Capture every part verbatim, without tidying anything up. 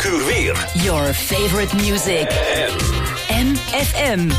uur weer. Your favorite music. M F M.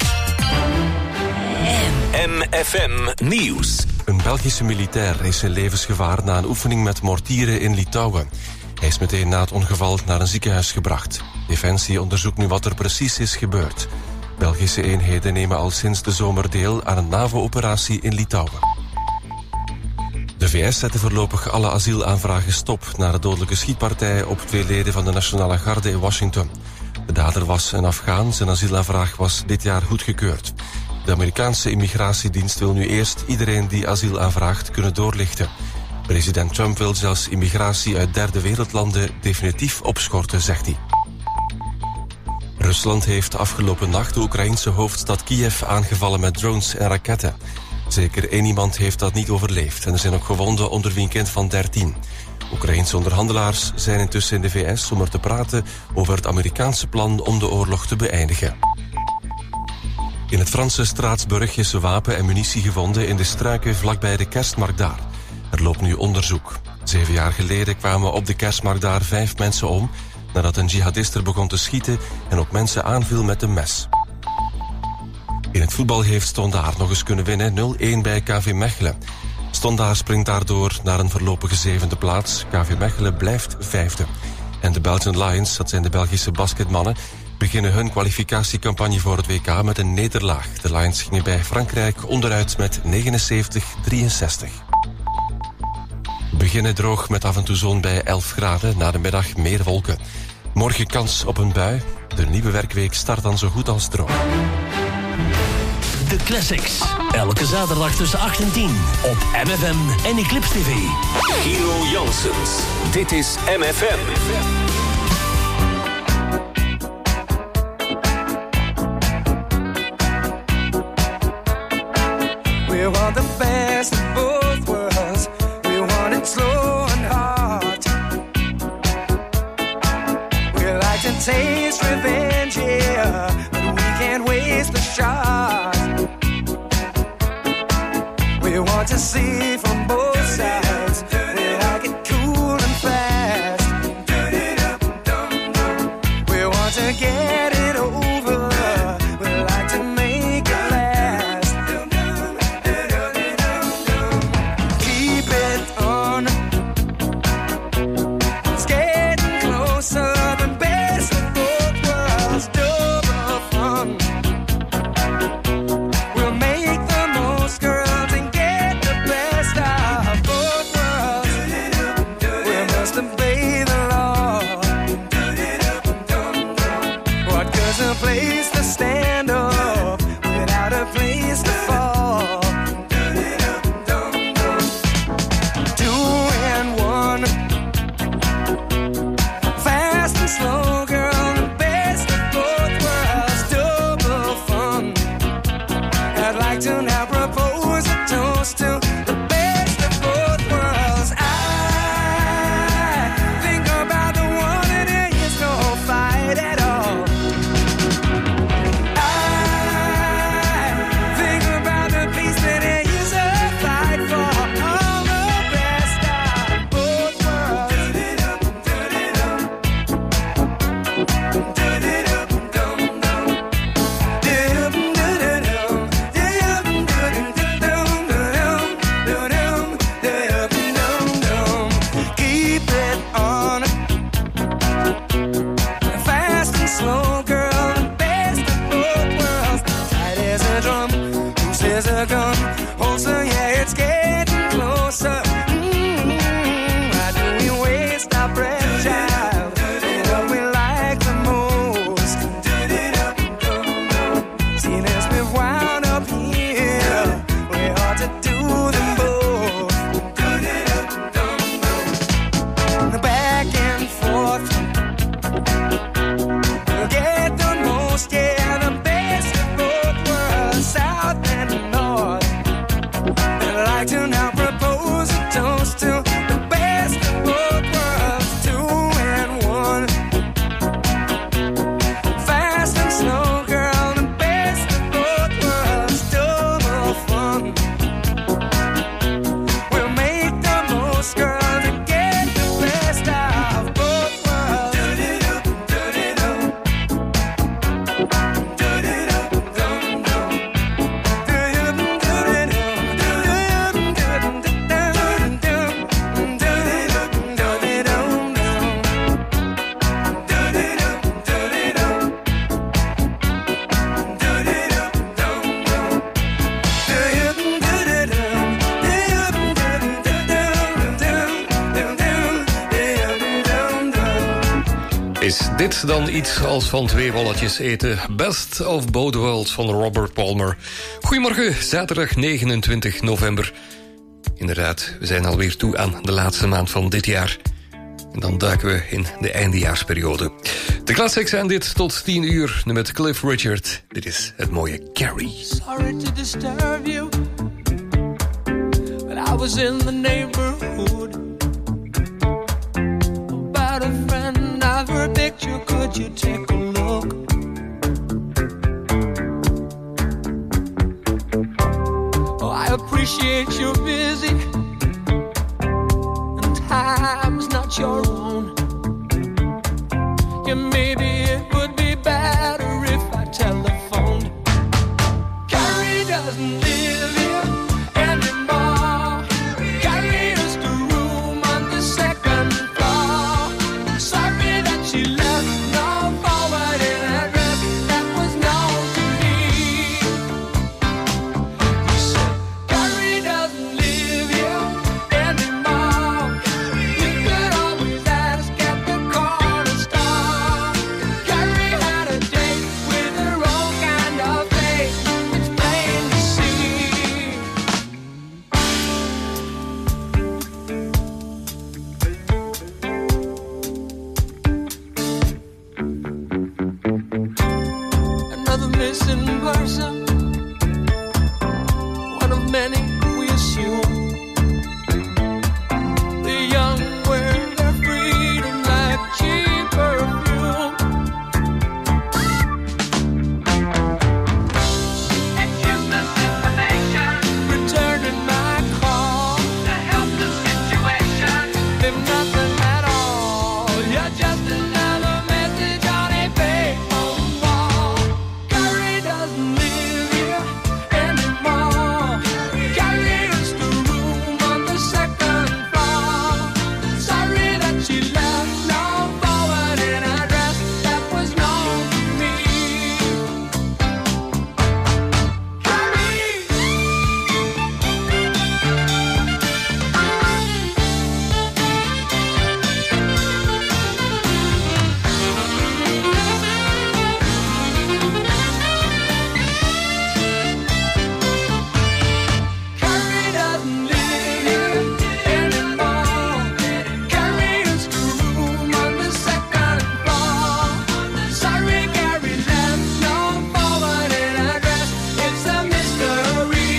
M F M Nieuws. Een Belgische militair is in levensgevaar na een oefening met mortieren in Litouwen. Hij is meteen na het ongeval naar een ziekenhuis gebracht. Defensie onderzoekt nu wat er precies is gebeurd. Belgische eenheden nemen al sinds de zomer deel aan een NAVO-operatie in Litouwen. De V S zette voorlopig alle asielaanvragen stop na de dodelijke schietpartij op twee leden van de Nationale Garde in Washington. De dader was een Afghaan, zijn asielaanvraag was dit jaar goedgekeurd. De Amerikaanse immigratiedienst wil nu eerst iedereen die asiel aanvraagt kunnen doorlichten. President Trump wil zelfs immigratie uit derde wereldlanden definitief opschorten, zegt hij. Rusland heeft afgelopen nacht de Oekraïense hoofdstad Kiev aangevallen met drones en raketten. Zeker één iemand heeft dat niet overleefd en er zijn ook gewonden, onder wie een kind van dertien. Oekraïense onderhandelaars zijn intussen in de V S om er te praten over het Amerikaanse plan om de oorlog te beëindigen. In het Franse Straatsburg is wapen en munitie gevonden in de struiken vlakbij de kerstmarkt daar. Er loopt nu onderzoek. Zeven jaar geleden kwamen op de kerstmarkt daar vijf mensen om nadat een jihadist er begon te schieten en ook mensen aanviel met een mes. In het voetbal heeft Stondaar nog eens kunnen winnen, nul-een bij K V Mechelen. Stondaar springt daardoor naar een voorlopige zevende plaats. K V Mechelen blijft vijfde. En de Belgian Lions, dat zijn de Belgische basketmannen, beginnen hun kwalificatiecampagne voor het W K met een nederlaag. De Lions gingen bij Frankrijk onderuit met negenenzeventig drieënzestig. Beginnen droog met af en toe zon bij elf graden, na de middag meer wolken. Morgen kans op een bui. De nieuwe werkweek start dan zo goed als droog. De Classics. Elke zaterdag tussen acht en tien op M F M en Eclipse T V. Gino Janssens. Dit is M F M. We want the best of both worlds. We want it slow and hard. We like to taste revenge, yeah, but we can't waste the shot. We want to see from both sides. We like it cool and fast. We want to get it over. We like to make it last. Is dit dan iets als van twee rolletjes eten? Best of Both Worlds van Robert Palmer. Goedemorgen, zaterdag negenentwintig november. Inderdaad, we zijn alweer toe aan de laatste maand van dit jaar. En dan duiken we in de eindejaarsperiode. De classics zijn dit tot tien uur, nu met Cliff Richard. Dit is het mooie Carrie. Sorry to disturb you, but I was in the neighborhood. About a friend, I've heard picture, could you take a look? Oh, I appreciate you're busy, and time's not your own. Yeah, maybe it would be better if I telephoned. Carrie doesn't live here anymore. Carrie is the room on the second floor. Sorry that she left no forwarding address that was known to me. He said, Carrie doesn't live here anymore. You could always ask at the corner store. Carrie had a date with her own kind of face. It's plain to see. Another missing person, one of many we assume. The young wear their freedom like cheap perfume. It's useless information. Returning my call to help the situation. If nothing at all, you're just another message on a payphone wall. Carrie doesn't live here anymore. Carrie is the room on the second floor. Sorry that she left no forwarding address that was known to me. Carrie. Carrie doesn't live here anymore. Carrie is the room on the second floor. Sorry, Carrie left no forwarding address. It's a mystery.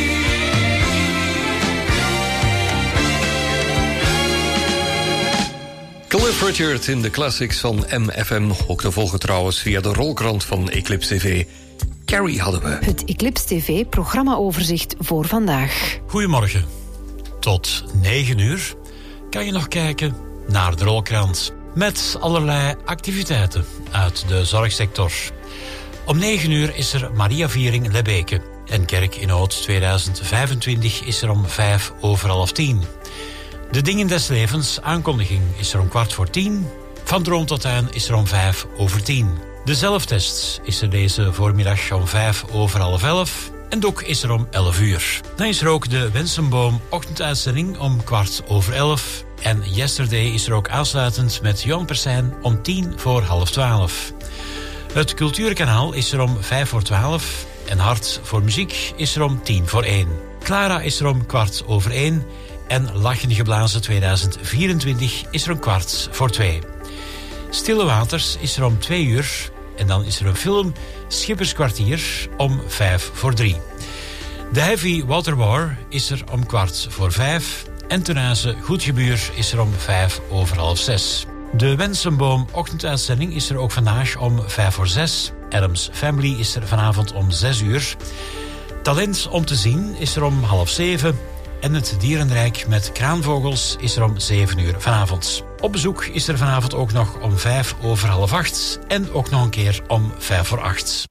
Cliff Richard in de classics van M F M. Ook te volgen trouwens via de rolkrant van Eclipse T V. Carrie hadden we. Het Eclipse T V-programmaoverzicht voor vandaag. Goedemorgen. Tot negen uur kan je nog kijken naar de rolkrant. Met allerlei activiteiten uit de zorgsector. Om negen uur is er Mariaviering Lebbeke. En Kerk in Oud tweeduizend vijfentwintig is er om vijf over half tien. De Dingen des Levens aankondiging is er om kwart voor tien. Van Droom tot Tuin is er om vijf over tien. De zelftest is er deze voormiddag om vijf over half elf. En Dok is er om elf uur. Dan is er ook de Wensenboom ochtenduitzending om kwart over elf. En Yesterday is er ook aansluitend met Johan Persijn om tien voor half twaalf. Het Cultuurkanaal is er om vijf voor twaalf. En Hart voor Muziek is er om tien voor één. Clara is er om kwart over één. En Lachen Geblazen tweeduizend vierentwintig is er om kwart voor twee. Stille Waters is er om twee uur. En dan is er een film, Schipperskwartier, om vijf voor drie. De Heavy Water War is er om kwart voor vijf. En Tenaze Goedgebuur is er om vijf over half zes. De Wensenboom ochtenduitzending is er ook vandaag om vijf voor zes. Adams Family is er vanavond om zes uur. Talent om te zien is er om half zeven. En het Dierenrijk met kraanvogels is er om zeven uur vanavond. Op bezoek is er vanavond ook nog om vijf over half acht. En ook nog een keer om vijf voor acht.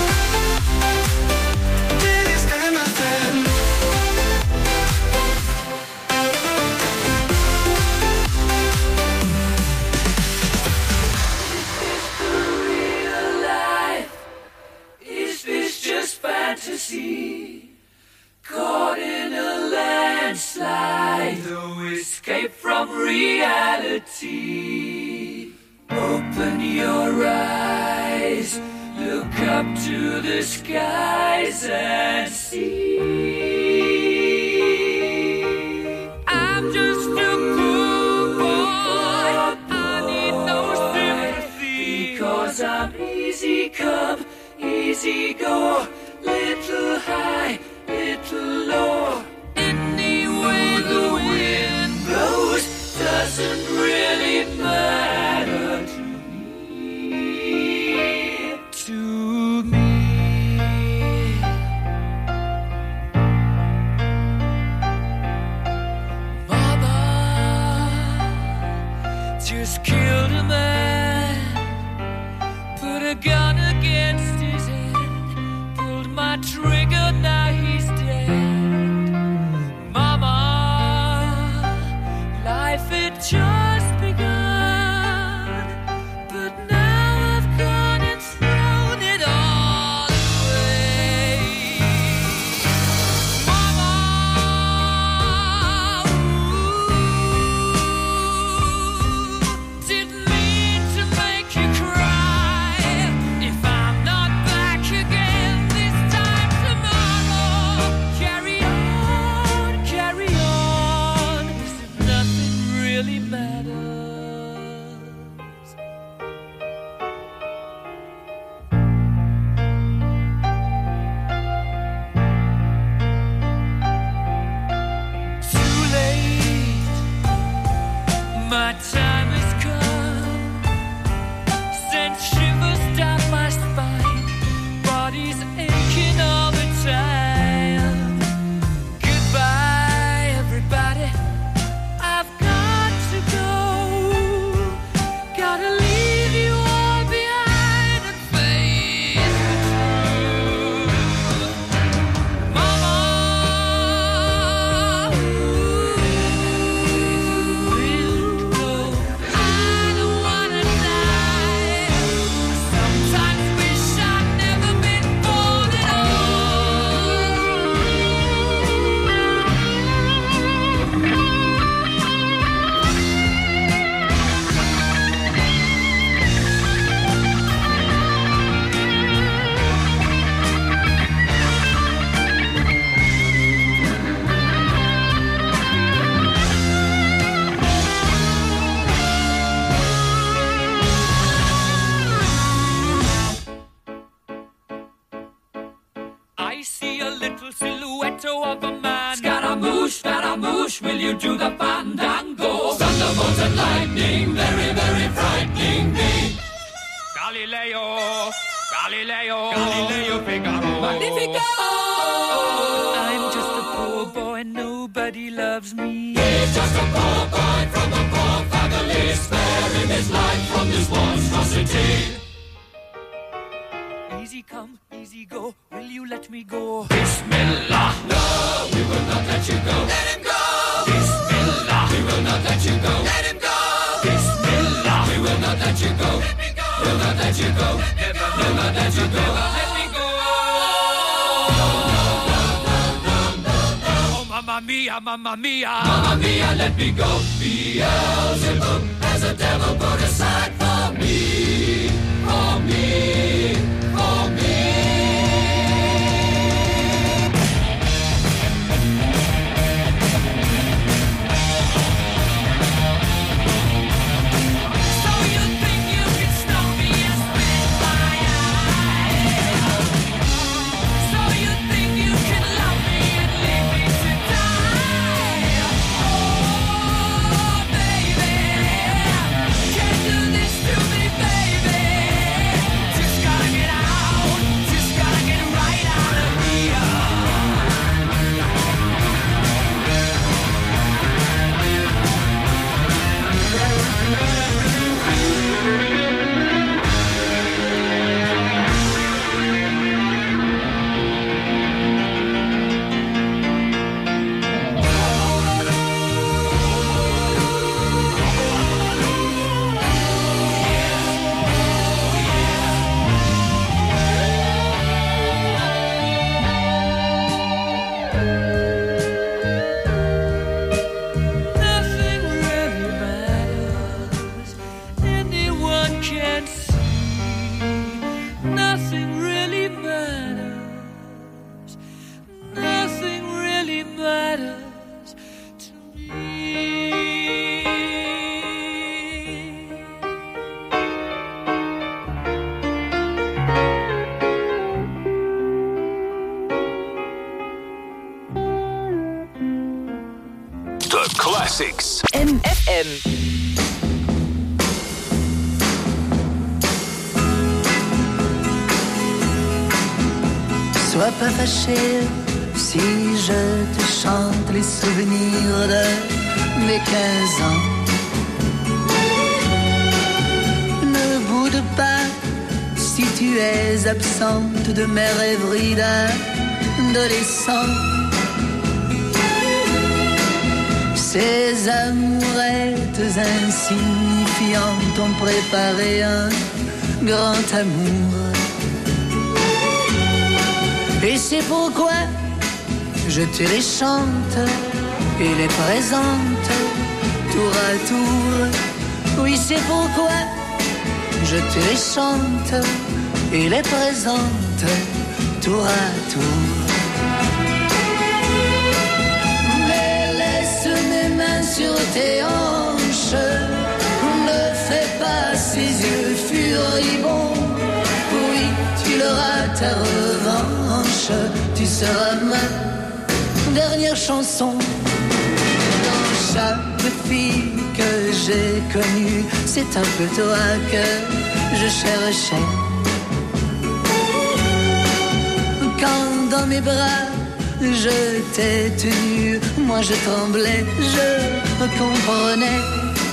Caught in a landslide, no escape from reality. Open your eyes, look up to the skies and see. I'm just a poor boy, I need no sympathy, because I'm easy come, easy go, little high, little low. Any way the wind blows doesn't really matter to me, to me. Mama just killed a man, put a gun against his head, pulled my trigger, now he's dead. Mama, life had just begun, but now I've gone and thrown it all away. Mama, ooh, didn't mean to make you cry. If I'm not back again this time tomorrow, carry on, carry on, as if nothing really matters. Too late, my time has come, sent shivers down my spine, body's aching all the time. Goodbye, everybody, I've got to go, gotta leave you all behind and face the truth. Mama, ooh, I don't wanna die. Sometimes wish I'd never been born at I see a little silhouette of a man. Scaramouche, Scaramouche, will you do the fandango? Thunderbolt and lightning, very, very frightening me. Galileo, Galileo, Galileo Figaro. Magnifico! I'm just a poor boy, nobody loves me. He's just a poor boy from a poor family, sparing his life from this monstrosity. Easy come, easy go, will you let me go? Bismillah, no, we will not let you go. Let him go! Bismillah, we will not let you go. Let him go! Bismillah, we will not let you go. Let me go! We'll not let you go. Never, we'll not let you go. Let me go! No, no, no, no, no, no, no. Oh, mamma mia, mamma mia. Mamma mia, let me go. Beelzebub has a devil put aside for me. For me. For me. So you think you can stop me and spit my eye? So you think you can love me and leave me to die? Oh, baby, can't do this Classics. M F M. Sois pas fâché si je te chante les souvenirs de mes quinze ans. Ne boude pas si tu es absente de mes rêveries d'adolescent. Ces amourettes insignifiantes ont préparé un grand amour. Et c'est pourquoi je te les chante et les présente tour à tour. Oui, c'est pourquoi je te les chante et les présente tour à tour. Mais laisse mes mains sur tes hanches, ne fais pas ces yeux furibonds. Oui, tu l'auras ta revanche, tu seras ma dernière chanson. Dans chaque fille que j'ai connue, c'est un peu toi que je cherchais. Quand dans mes bras je t'ai tenu, moi je tremblais, je comprenais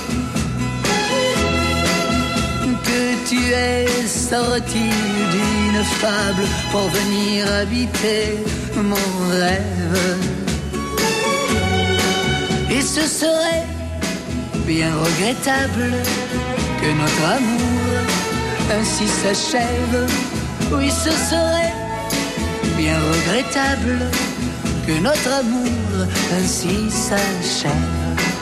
que tu es sorti d'une fable pour venir habiter mon rêve. Et ce serait bien regrettable que notre amour ainsi s'achève. Oui, ce serait bien regrettable que notre amour ainsi s'achève.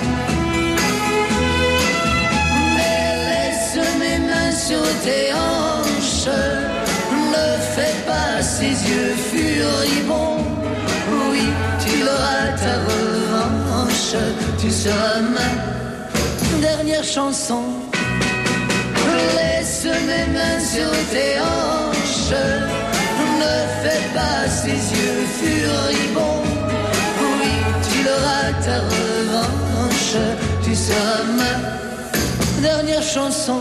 Sur tes hanches, ne fais pas ces yeux furibonds. Oui, tu l'auras ta revanche, tu seras ma dernière chanson. Laisse mes mains sur tes hanches, ne fais pas ces yeux furibonds. Oui, tu l'auras ta revanche, tu seras ma dernière chanson.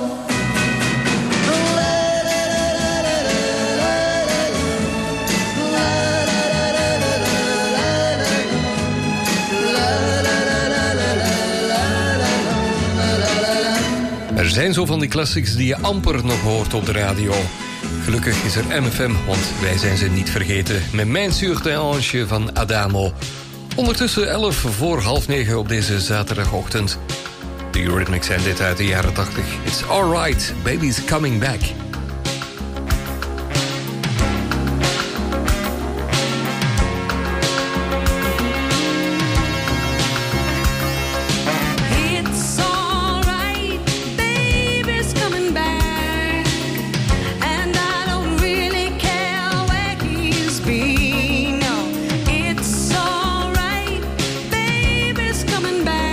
Er zijn zo van die classics die je amper nog hoort op de radio. Gelukkig is er M F M, want wij zijn ze niet vergeten. Met Mijn Surteange van Adamo. Ondertussen elf voor half negen op deze zaterdagochtend. De Eurythmics zijn dit uit de jaren tachtig. It's alright, baby's coming back.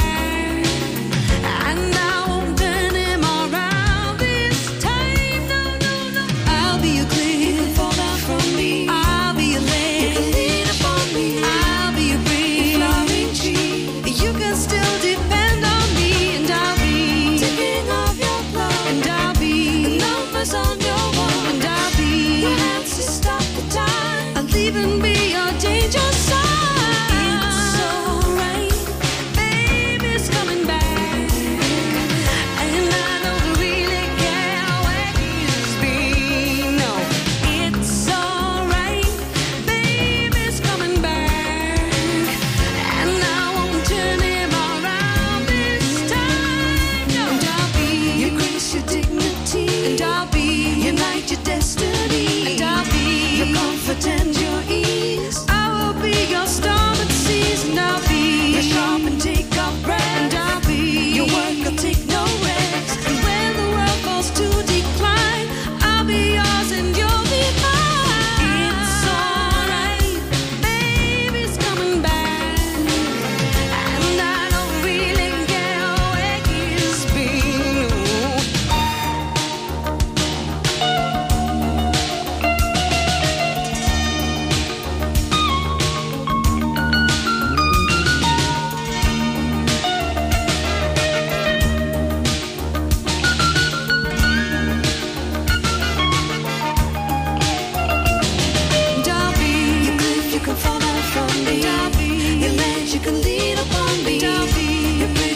And I won't turn him around this time. No.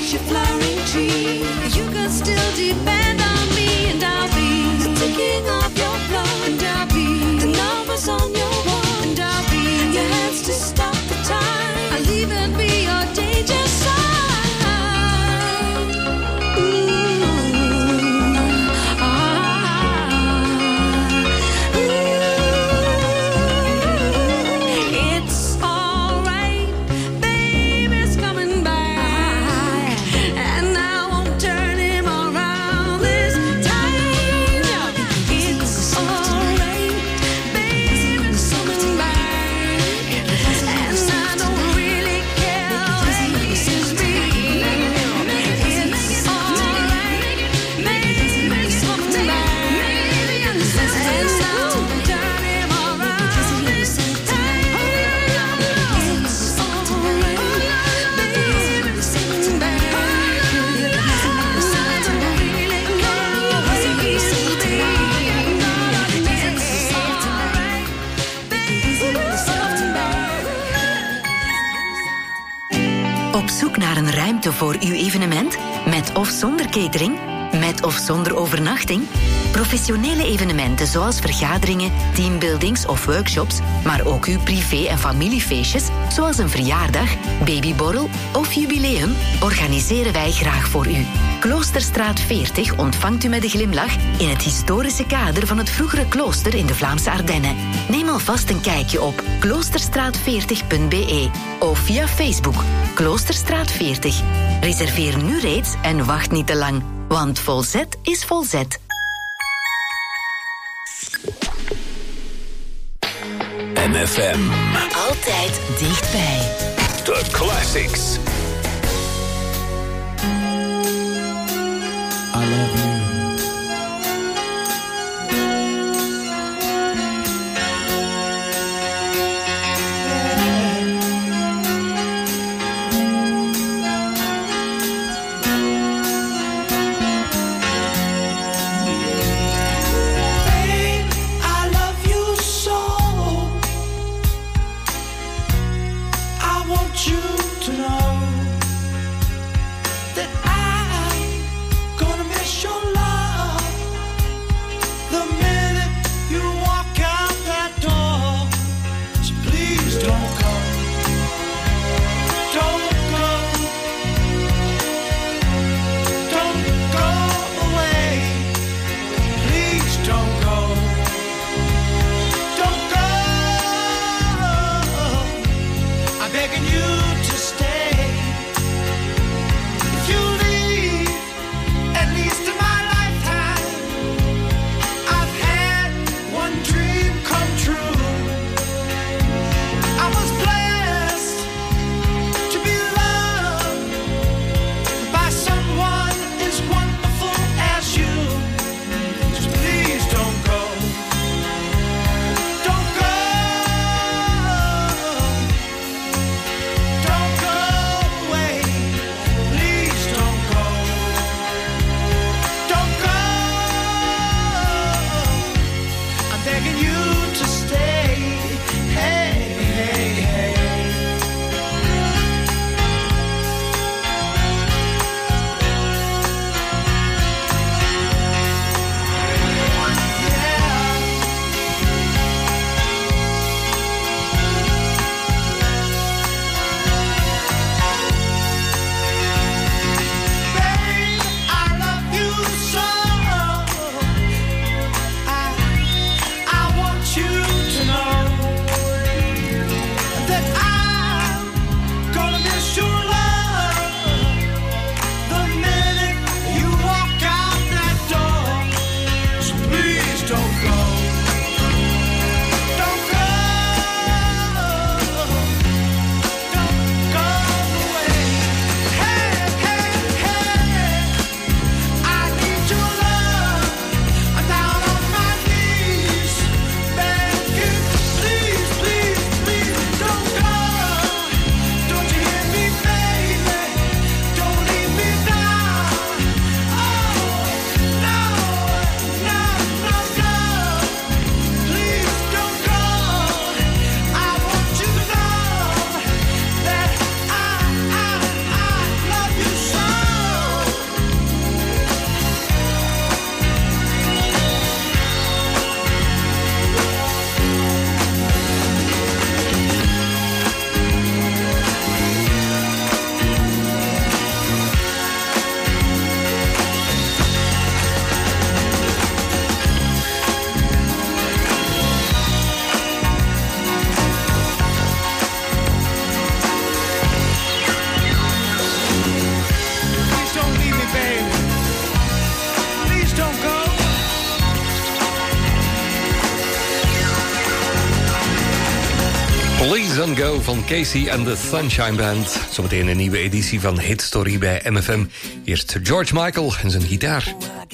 makes you flowering tree. You can still depend on me, and I'll be the ticking of your clock, and I'll be the numbers on your wall, and I'll be your hands to stop the time. I'll even be your danger sign. Op zoek naar een ruimte voor uw evenement? Met of zonder catering? Met of zonder overnachting? Professionele evenementen zoals vergaderingen, teambuildings of workshops, maar ook uw privé- en familiefeestjes, zoals een verjaardag, babyborrel of jubileum, organiseren wij graag voor u. Kloosterstraat veertig ontvangt u met een glimlach in het historische kader van het vroegere klooster in de Vlaamse Ardennen. Neem alvast een kijkje op kloosterstraat veertig punt b e of via Facebook Kloosterstraat veertig. Reserveer nu reeds en wacht niet te lang, want Volzet is Volzet. M F M. Altijd dichtbij. The Classics. I love you. You to know on Go van Casey and the Sunshine Band. Zometeen een nieuwe editie van Hit Story bij M F M. Eerst George Michael en zijn gitaar.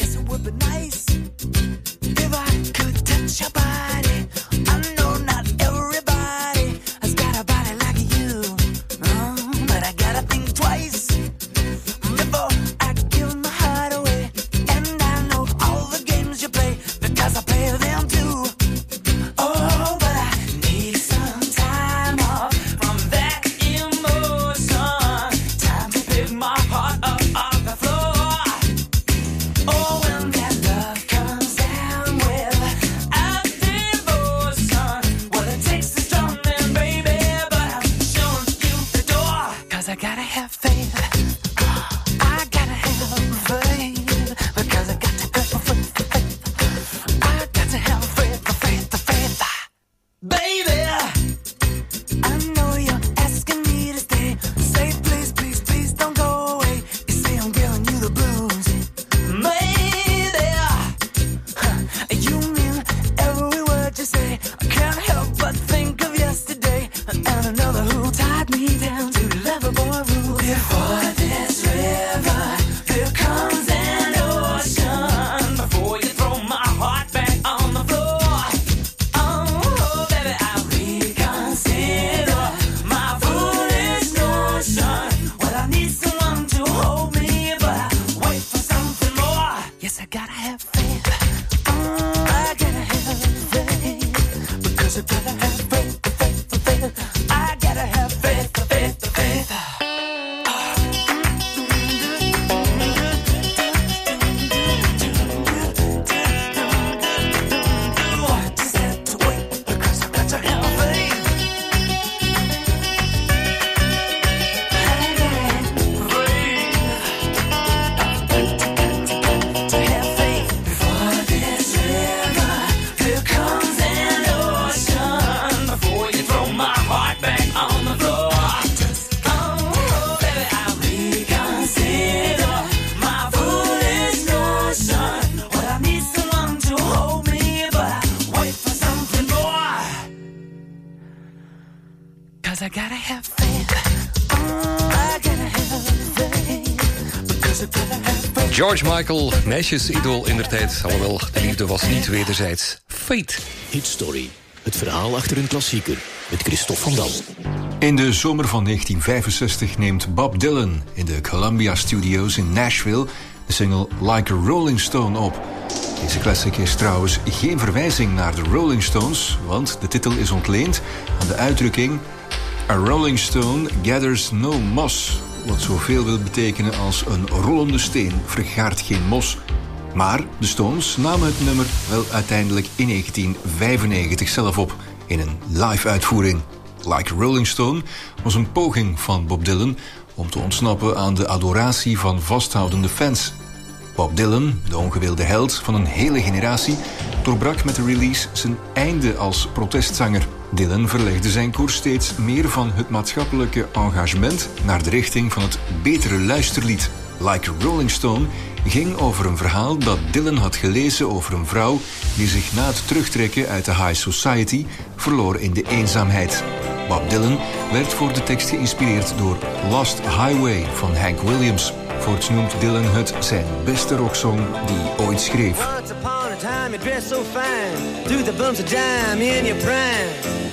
George Michael, meisjesidool indertijd. Alhoewel, de liefde was niet wederzijds. Fate. Hit Story. Het verhaal achter een klassieker. Met Christophe van Dam. In de zomer van negentien vijfenzestig neemt Bob Dylan in de Columbia Studios in Nashville de single Like a Rolling Stone op. Deze classic is trouwens geen verwijzing naar de Rolling Stones, want de titel is ontleend aan de uitdrukking A Rolling Stone gathers no moss, wat zoveel wil betekenen als een rollende steen vergaart geen mos. Maar de Stones namen het nummer wel uiteindelijk in negentien vijfennegentig zelf op, in een live uitvoering. Like a Rolling Stone was een poging van Bob Dylan om te ontsnappen aan de adoratie van vasthoudende fans. Bob Dylan, de ongewilde held van een hele generatie, doorbrak met de release zijn einde als protestzanger. Dylan verlegde zijn koers steeds meer van het maatschappelijke engagement naar de richting van het betere luisterlied. Like a Rolling Stone ging over een verhaal dat Dylan had gelezen over een vrouw die zich na het terugtrekken uit de high society verloor in de eenzaamheid. Bob Dylan werd voor de tekst geïnspireerd door Lost Highway van Hank Williams. Voorts noemt Dylan het zijn beste rocksong die ooit schreef. Once upon a time you dressed so fine, through the bumps of dime in your prime.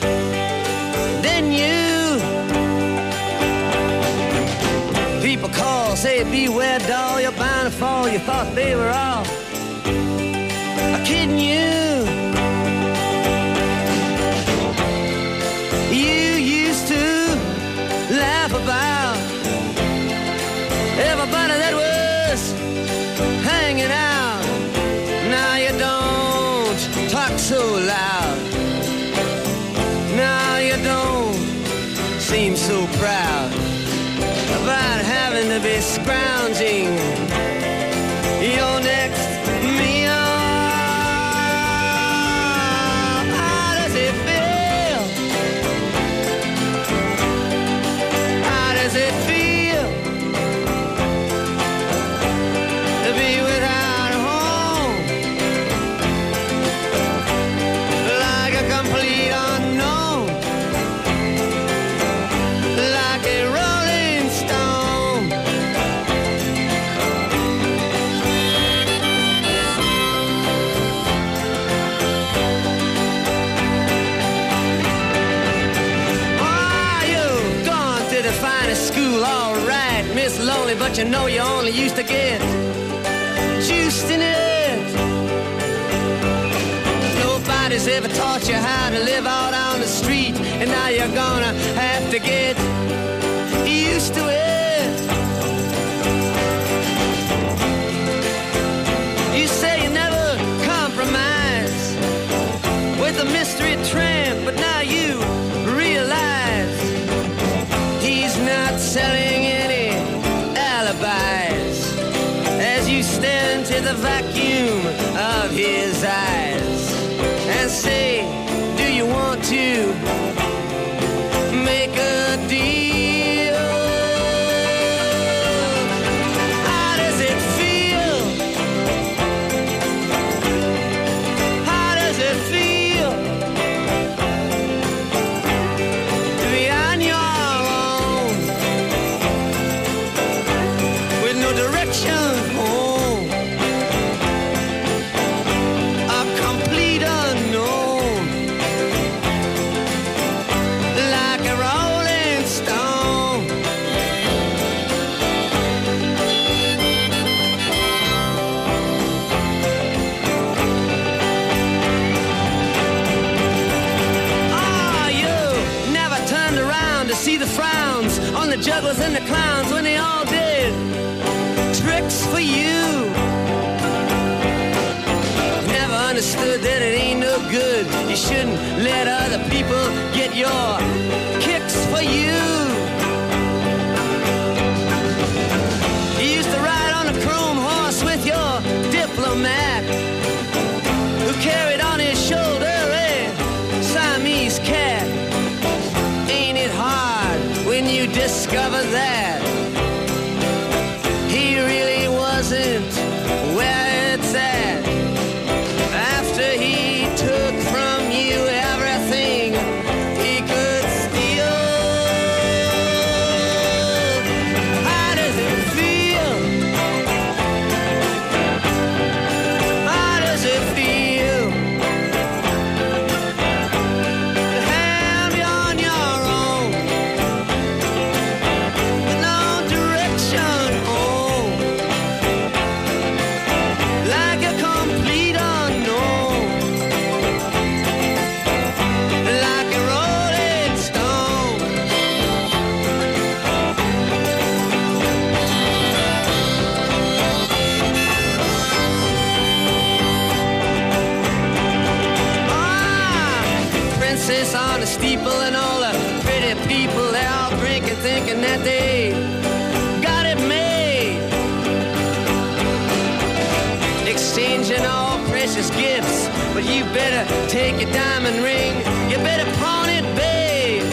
Then you people call, say beware doll, you're bound to fall. You thought they were all kidding you. You used to laugh about everybody that was hanging out. Now you don't talk so loud. Now you don't seem so proud about having to be scrounging your next meal. How does it feel? How does it feel to be without a home? Like a complete unknown. but you know you only used to get juiced in it. Nobody's ever taught you how to live out on the street, and now you're gonna have to get used to it. You say you never compromise with a mystery tramp, but now you realize he's not selling any alibis as you stare into the vacuum of his eyes and say, do you want to make a deal? How does it feel? How does it feel to be on your own with no direction home? A complete unknown, like a rolling stone. Ah, you never turned around to see the frowns on the jugglers and the clowns when they all did tricks for you. Never understood that it ain't no good. You shouldn't let other people get your kicks for you. You used to ride on a chrome horse with your diplomat, who carried on his shoulder a Siamese cat. Ain't it hard when you discover that he really wasn't where it's at? After he took from you everything he could steal. How does it feel? How does it feel to have you on your own with no direction home, like a complete unknown, like a rolling stone? Ah, princess on the steeple and all the pretty people, they all drinking, thinking that they got it made, exchanging all precious gifts. But you better take your diamond ring, you better pawn it, babe.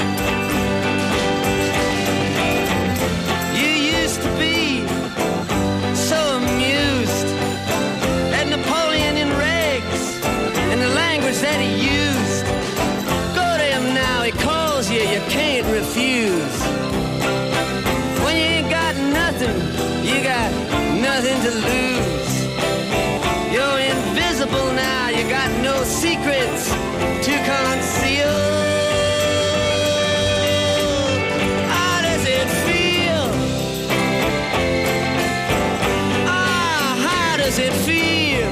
You used to be so amused at Napoleon in rags and the language that he used. Go to him now, he calls you, you can't refuse. When you ain't got nothing, you got nothing to lose. You're invisible now, you got no secrets to conceal. How does it feel? Ah, how does it feel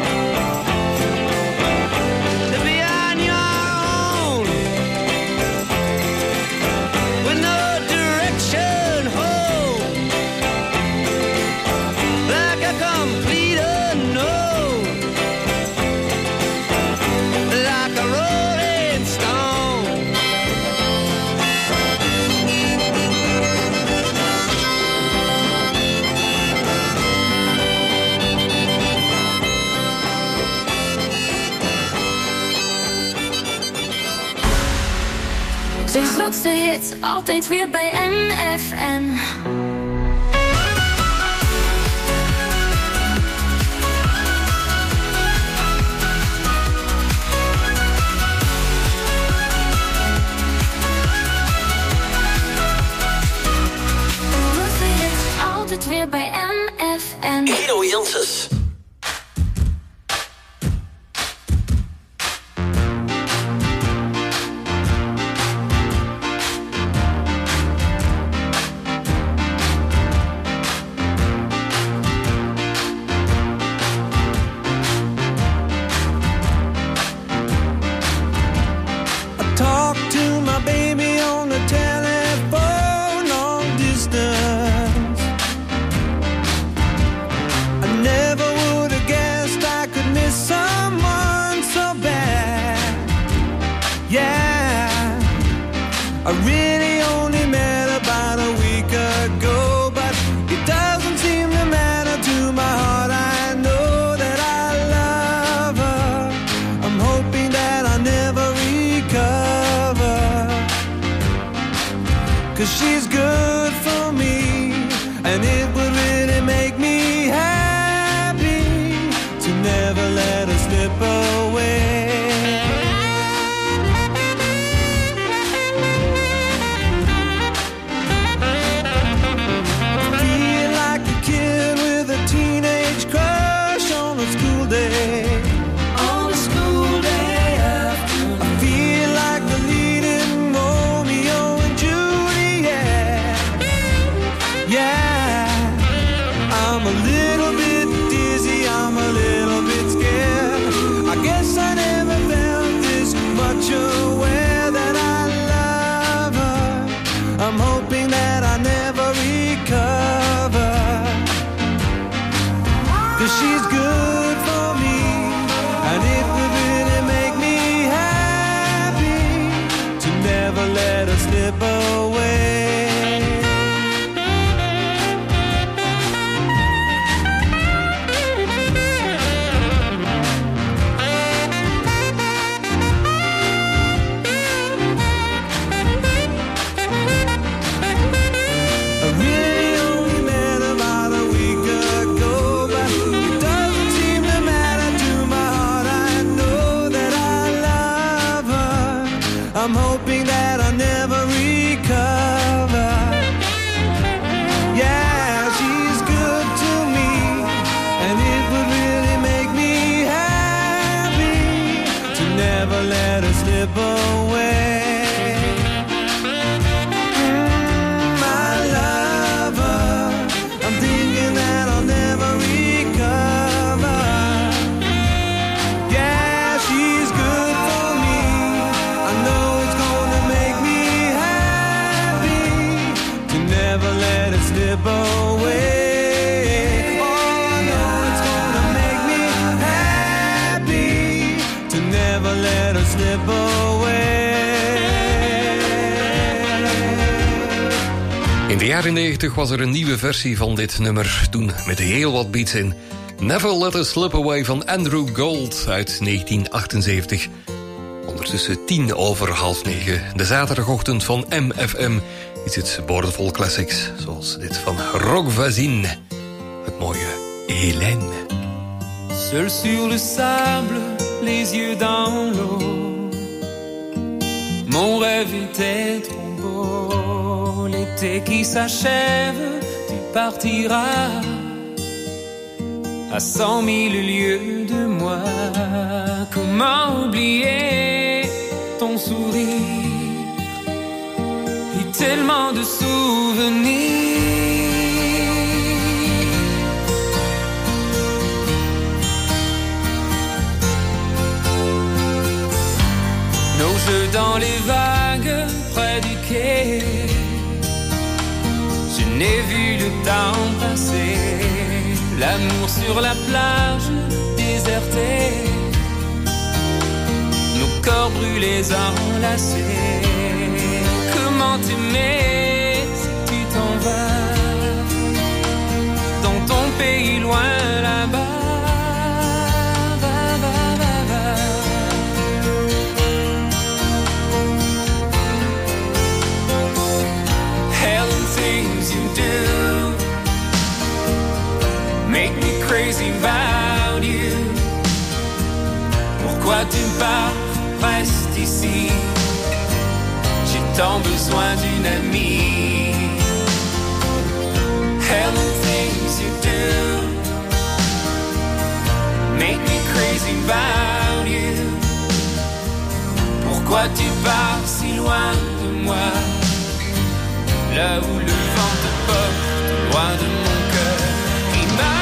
to be on your own with no direction home, like a complete unknown, like a rolling stone? De grootste hits, altijd weer bij N F M. De grootste hits, altijd weer bij N F M. Guido Janssens. I really only met about a week ago, but it doesn't seem to matter to my heart. I know that I love her. I'm hoping that I never recover, 'cause she's good for me, and it would really make me happy to never let her slip away. Aware that I love her, I'm hoping that I never recover, 'cause she's good for me, and it would really make me happy to never let her slip away. I'm hoping that I never recover. Yeah, she's good to me, and it would really make me happy to never let her slip away. Mm, my lover, I'm thinking that I'll never recover. Yeah, she's good for me. I know never let it slip away. Oh, I know it's gonna make me happy to never let her slip away. In de jaren negentig was er een nieuwe versie van dit nummer, toen met heel wat beats in. Never Let Us Slip Away van Andrew Gold uit negentien achtenzeventig. Ondertussen tien over half negen, de zaterdagochtend van M F M... is het boordevol classics, zoals dit van Rock Voisine. Het mooie Hélène. Seul sur le sable, les yeux dans l'eau, mon rêve était trop beau. L'été qui s'achève, tu partiras à cent mille lieues de moi. Comment oublier ton sourire? Tellement de souvenirs. Nos jeux dans les vagues près du quai, je n'ai vu le temps passer. L'amour sur la plage désertée, nos corps brûlés enlacés. Comment t'aimer si tu t'en vas dans ton pays loin là-bas? Va, va, va, va. Hell and things you do make me crazy about you. Pourquoi tu pars? Reste ici. J'ai tant besoin d'une amie. Hell and things you do make me crazy about you. Pourquoi tu pars si loin de moi? Là où le vent te porte, loin de mon cœur qui bat.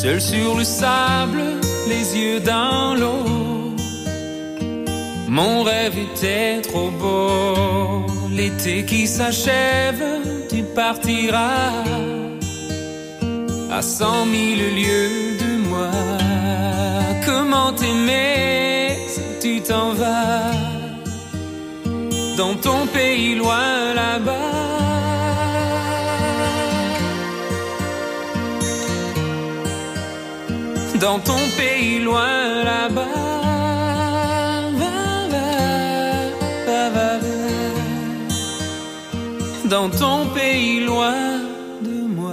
seul sur le sable, les yeux dans l'eau. Mon rêve était trop beau. L'été qui s'achève, tu partiras à cent mille lieues de moi. Comment t'aimer si tu t'en vas dans ton pays loin là-bas? Dans ton pays loin là-bas. Va, va, va, va, va. Dans ton pays loin de moi.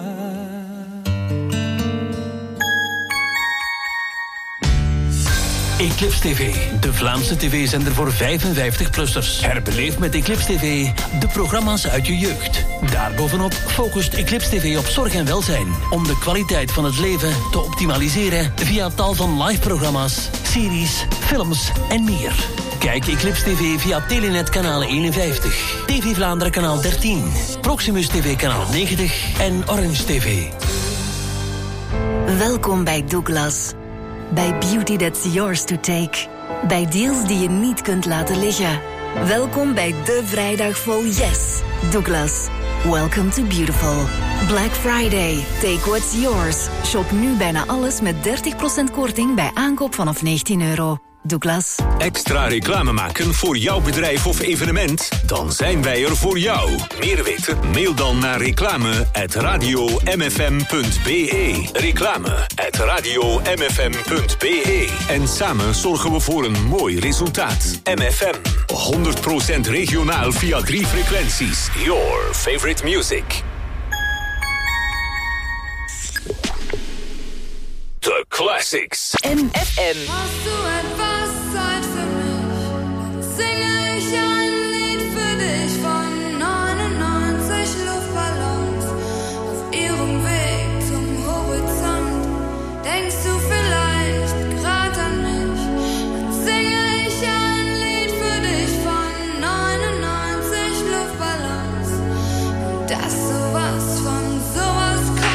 Eclipse T V, de Vlaamse tv-zender voor vijfenvijftig-plussers. Herbeleef met Eclipse T V de programma's uit je jeugd. Daarbovenop focust Eclipse T V op zorg en welzijn, om de kwaliteit van het leven te optimaliseren via tal van live-programma's, series, films en meer. Kijk Eclipse T V via Telenet kanaal eenenvijftig, T V Vlaanderen kanaal dertien, Proximus T V kanaal negentig en Orange T V. Welkom bij Douglas. Bij Beauty That's Yours to Take. Bij deals die je niet kunt laten liggen. Welkom bij de vrijdag vol Yes. Douglas. Welcome to Beautiful. Black Friday. Take what's yours. Shop nu bijna alles met dertig procent korting bij aankoop vanaf negentien euro. Douglas. Extra reclame maken voor jouw bedrijf of evenement? Dan zijn wij er voor jou. Meer weten? Mail dan naar reclame at radio m f m punt b e. Reclame at radio m f m punt b e. En samen zorgen we voor een mooi resultaat. M F M. honderd procent regionaal via drie frequenties. Your favorite music. The Classics. M F M. Hast du etwas Zeit für mich? Dann singe ich ein Lied für dich von neunundneunzig Luftballons auf ihrem Weg zum Horizont. Denkst du vielleicht grad an mich? Dann singe ich ein Lied für dich von neunundneunzig Luftballons und dass sowas von sowas kommt.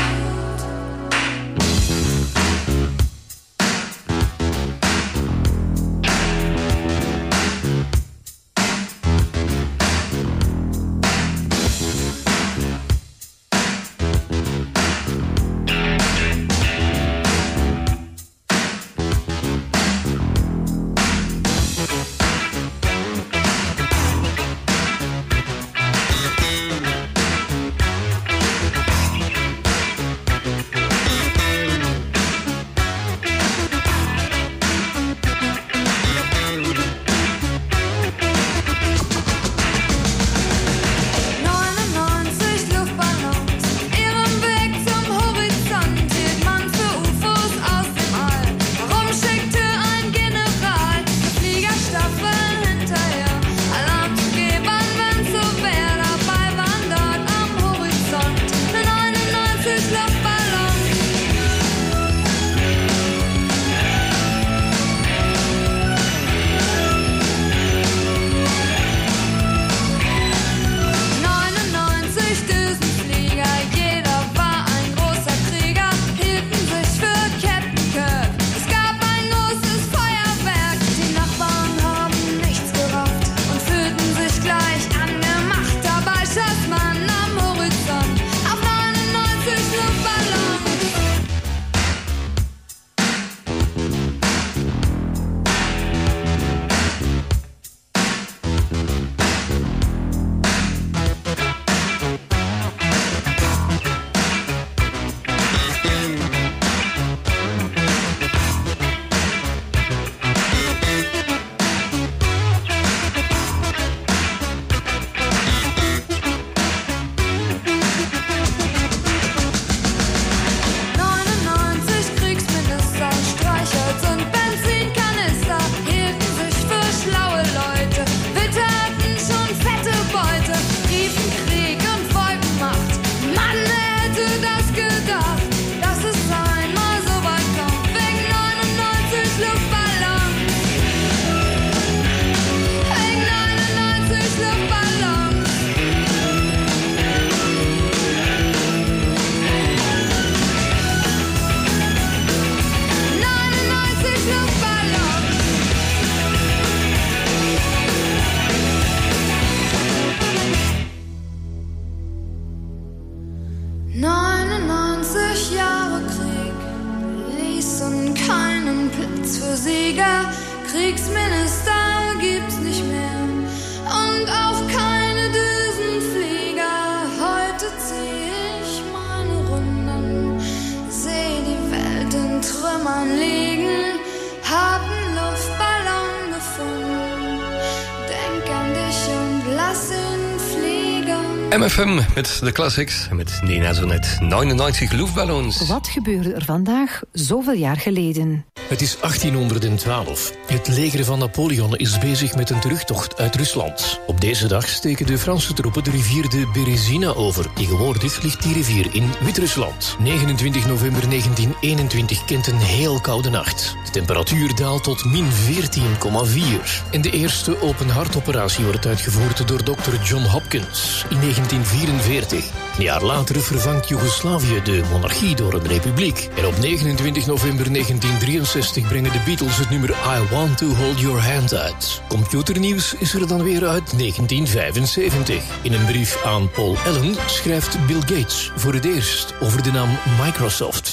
M F M met de classics. Met Nina zo net negenennegentig luchtballons. Wat gebeurde er vandaag zoveel jaar geleden? Het is achttienhonderdtwaalf. Het leger van Napoleon is bezig met een terugtocht uit Rusland. Op deze dag steken de Franse troepen de rivier de Berezina over. Tegenwoordig ligt die rivier in Wit-Rusland. negenentwintig november negentien eenentwintig kent een heel koude nacht. De temperatuur daalt tot min veertien komma vier. En de eerste openhartoperatie wordt uitgevoerd door dokter John Hopkins in negentien vierenveertig. Een jaar later vervangt Joegoslavië de monarchie door een republiek. En op negenentwintig november negentien drieënzestig brengen de Beatles het nummer I Want to Hold Your Hand uit. Computernieuws is er dan weer uit negentien vijfenzeventig. In een brief aan Paul Allen schrijft Bill Gates voor het eerst over de naam Microsoft.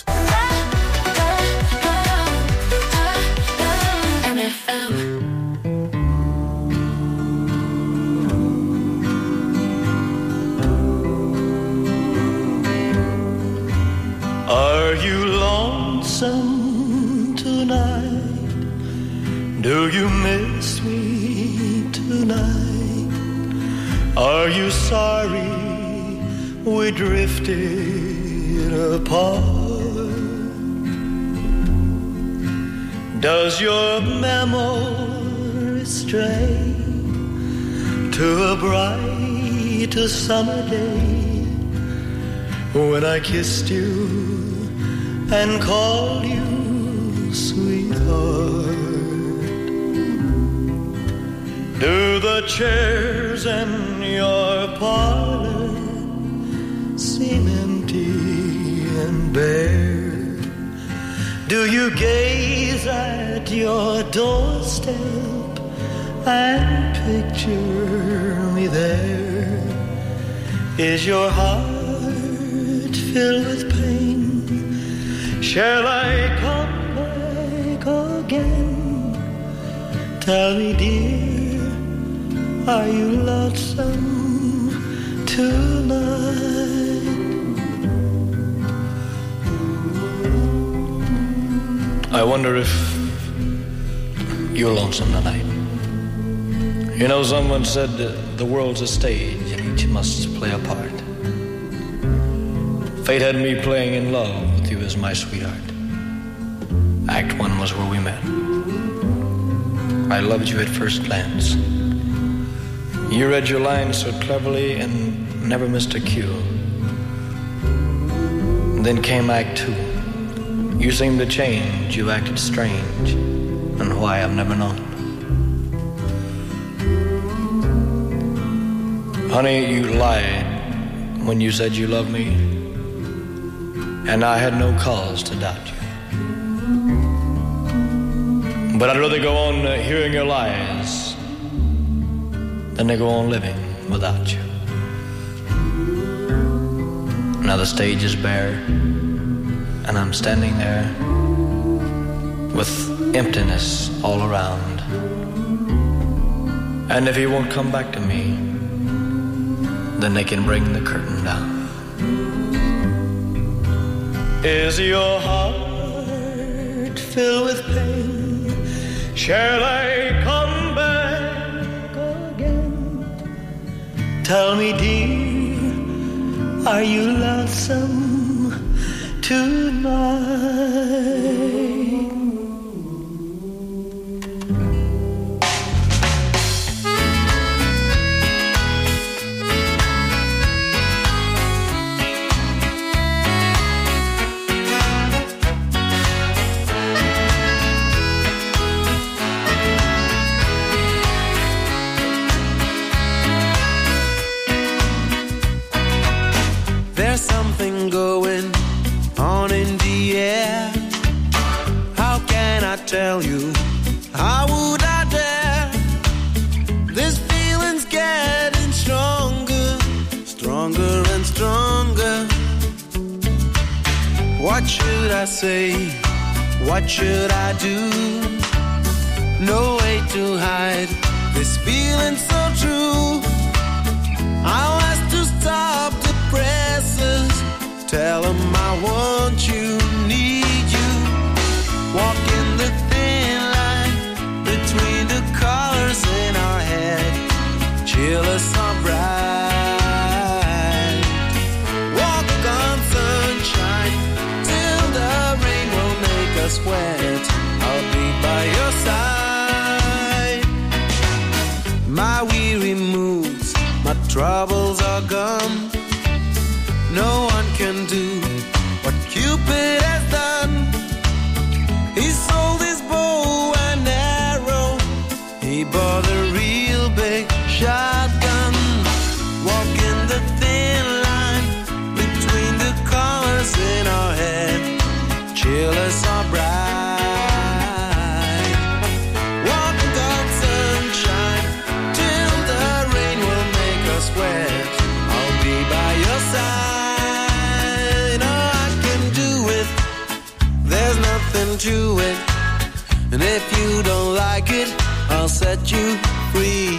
Are you lonesome tonight? Do you miss me tonight? Are you sorry we drifted apart? Does your memory stray to a bright summer day when I kissed you and called you sweetheart? Do the chairs in your parlor seem empty and bare? Do you gaze at your doorstep and picture me there? Is your heart filled with pain? Shall I come back again? Tell me, dear, are you lonesome tonight? I wonder if you're lonesome tonight. You know, someone said that the world's a stage and each must play a part. Fate had me playing in love with you as my sweetheart. Act one was where we met. I loved you at first glance. You read your lines so cleverly and never missed a cue. Then came Act two. You seemed to change, you acted strange, and why I've never known. Honey, you lied when you said you loved me, and I had no cause to doubt you. But I'd rather go on uh, hearing your lies than to go on living without you. Now the stage is bare, and I'm standing there with emptiness all around. And if he won't come back to me, then they can bring the curtain down. Is your heart filled with pain? Shall I come back again? Tell me, dear, are you lonesome tonight? There's something going on in the air. How can I tell you? How would I dare? This feeling's getting stronger, stronger and stronger. What should I say? What should I do? No way to hide this feeling so true. I'll ask to stop the presses. Tell them I want you, need you. Walking the thin line between the colors in our head. Chill us on bright. troubles are gone. No one can do what Cupid has done. He sold his bow and arrow. He bought a real big shotgun. Walking the thin line between the colors in our head. Cheerless or bright. Walking on sunshine till the rain will make us wet. I'll be by your side. Oh, I can do it. There's nothing to it. And if you don't like it, I'll set you free.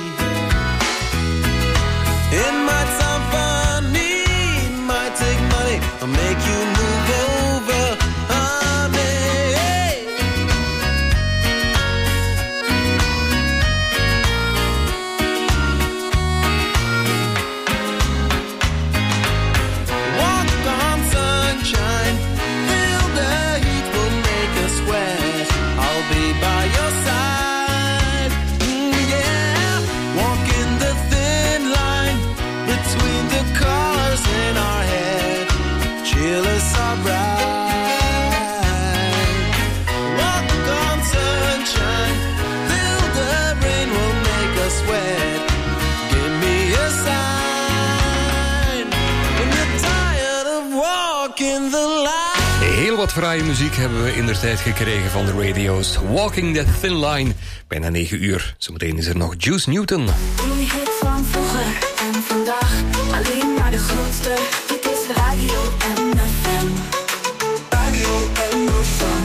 It might sound funny, it might take money. I'll make you move over, honey. Hey. Walk on sunshine, feel the heat will make us sweat. I'll be by your side, mm, yeah. Walk in the thin line between the colors in our head. Cheerless or bright. Walk on sunshine, feel the rain will make us sweat. Give me a sign when you're tired of walking the line. Heel wat fraaie muziek hebben we indertijd gekregen van de radio's. Walking the Thin Line. Bijna negen uur. Zometeen is er nog Juice Newton. Die hit van vroeger en vandaag. Alleen maar de grootste. Dit is Radio M F M. Radio M F M.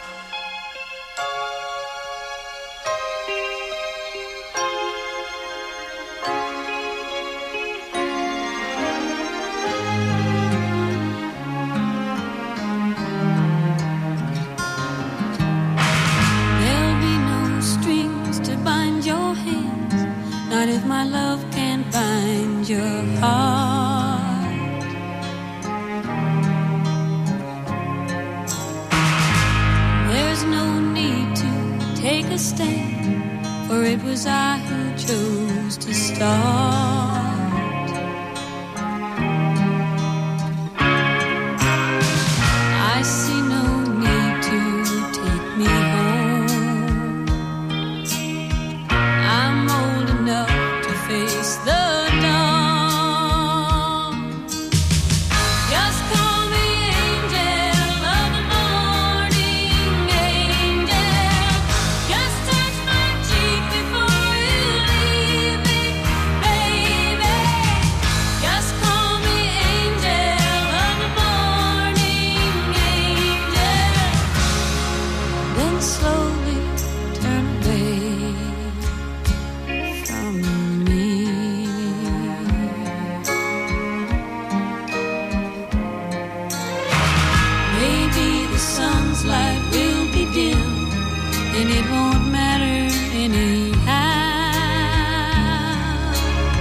There'll be no strings to bind your hands, not if my love can bind your heart. There's no need to take a stand, for it was I who chose to start. I see no need to take me home. I'm old enough to face the dawn. Just call me angel of the morning, angel. Just touch my cheek before you leave me, baby. Just call me angel of the morning, angel. Then slowly turn away from me. Maybe the sun's light will be dim, and it won't matter anyhow.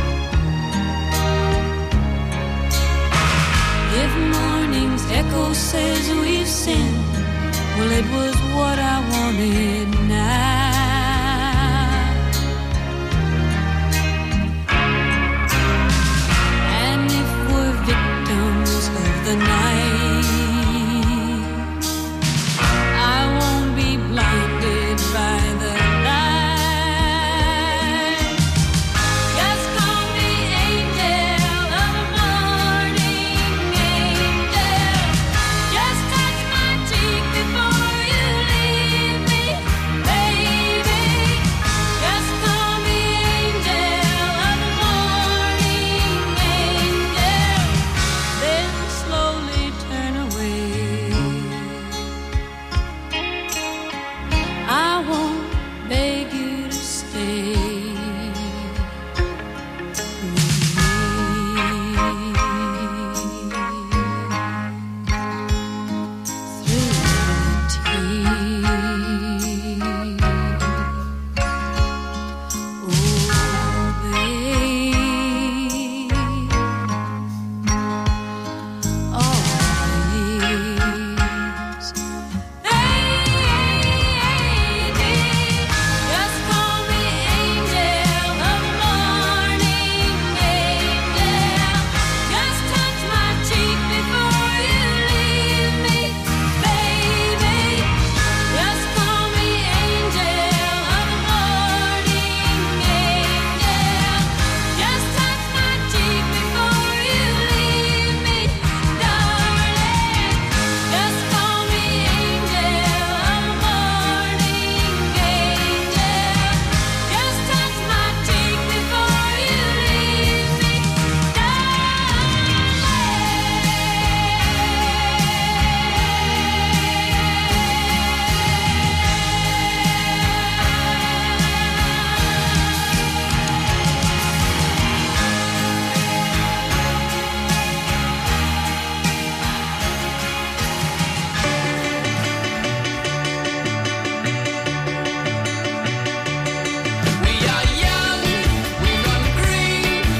If morning's echo says we've sinned, well, it was what I wanted now.